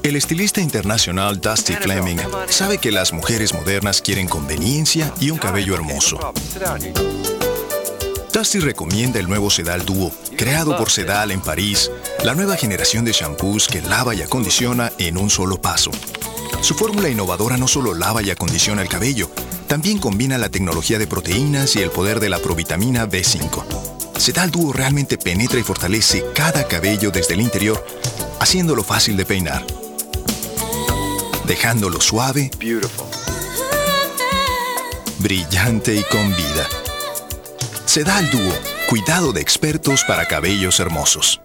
El estilista internacional Dusty Fleming sabe que las mujeres modernas quieren conveniencia y un cabello hermoso. Dusty recomienda el nuevo Sedal Duo, creado por Sedal en París, la nueva generación de shampoos que lava y acondiciona en un solo paso. Su fórmula innovadora no solo lava y acondiciona el cabello, también combina la tecnología de proteínas y el poder de la provitamina B5. Sedal Duo realmente penetra y fortalece cada cabello desde el interior, haciéndolo fácil de peinar, dejándolo suave, brillante y con vida. Sedal Duo, cuidado de expertos para cabellos hermosos.